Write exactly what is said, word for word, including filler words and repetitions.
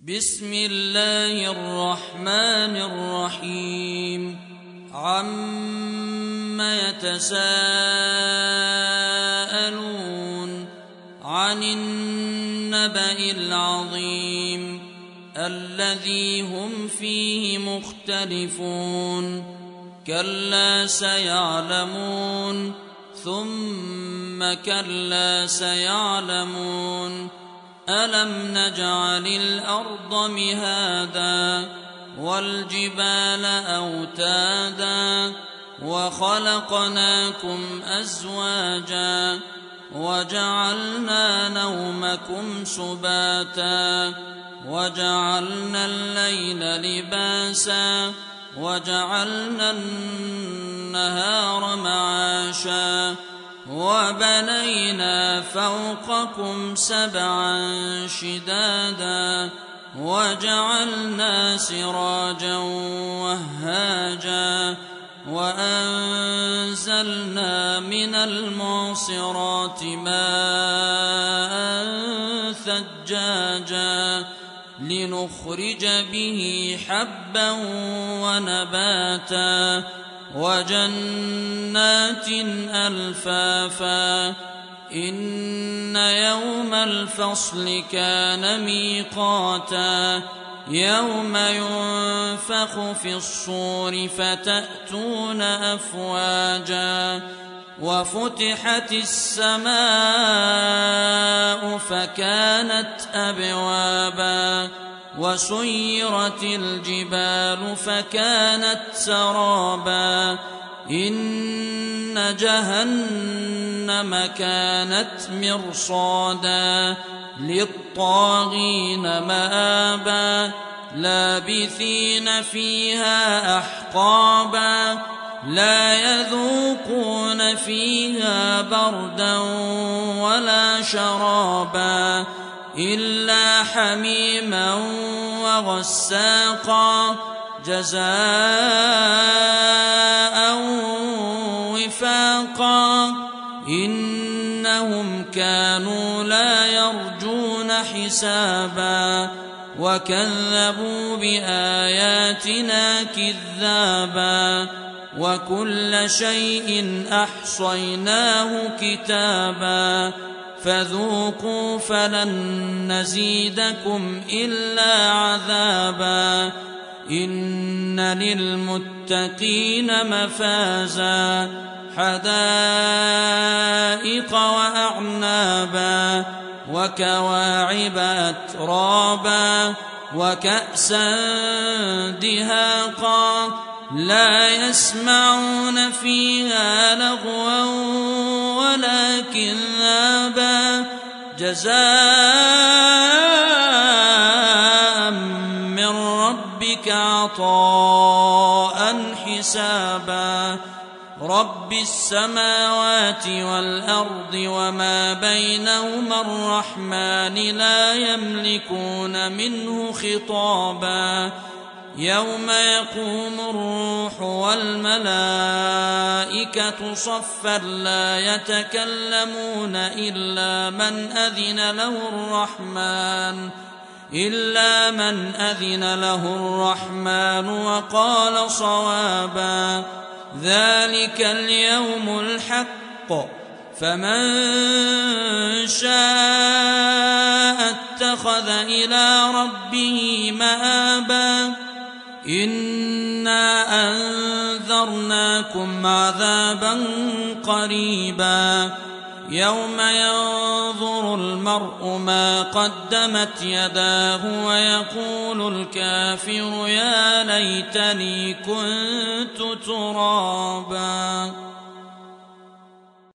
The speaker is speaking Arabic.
بسم الله الرحمن الرحيم عم يتساءلون عن النبأ العظيم الذي هم فيه مختلفون كلا سيعلمون ثم كلا سيعلمون ألم نجعل الأرض مهادا والجبال أوتادا وخلقناكم أزواجا وجعلنا نومكم سباتا وجعلنا الليل لباسا وجعلنا النهار معاشا وبنينا فوقكم سبعا شدادا وجعلنا سراجا وهاجا وأنزلنا من المعصرات ماء ثجاجا لنخرج به حبا ونباتا وجنات ألفافا إن يوم الفصل كان ميقاتا يوم ينفخ في الصور فتأتون أفواجا وفتحت السماء فكانت أبوابا وسيرت الجبال فكانت سرابا إن جهنم كانت مرصادا للطاغين مآبا لابثين فيها أحقابا لا يذوقون فيها بردا ولا شرابا إلا حميما وغساقا جزاء وفاقا إنهم كانوا لا يرجون حسابا وكذبوا بآياتنا كذابا وكل شيء أحصيناه كتابا فذوقوا فلن نزيدكم إلا عذابا إن للمتقين مفازا حدائق وأعنابا وكواعب أترابا وكأسا دهاقا لا يسمعون فيها لغوا ولا كذابا جزاء من ربك عطاء حسابا رب السماوات والأرض وما بينهما الرحمن لا يملكون منه خطابا يوم يقوم الروح والملائكة صفا لا يتكلمون إلا من أذن له الرحمن إلا من أذن له الرحمن وقال صوابا ذلك اليوم الحق فمن شاء اتخذ إلى ربه مآبا إنا أنذرناكم عذابا قريبا يوم ينظر المرء ما قدمت يداه ويقول الكافر يا ليتني كنت ترابا.